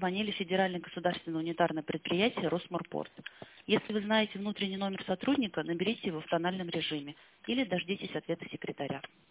позвонили в Федеральное государственное унитарное предприятие «Росморпорт». Если вы знаете внутренний номер сотрудника, наберите его в тональном режиме или дождитесь ответа секретаря.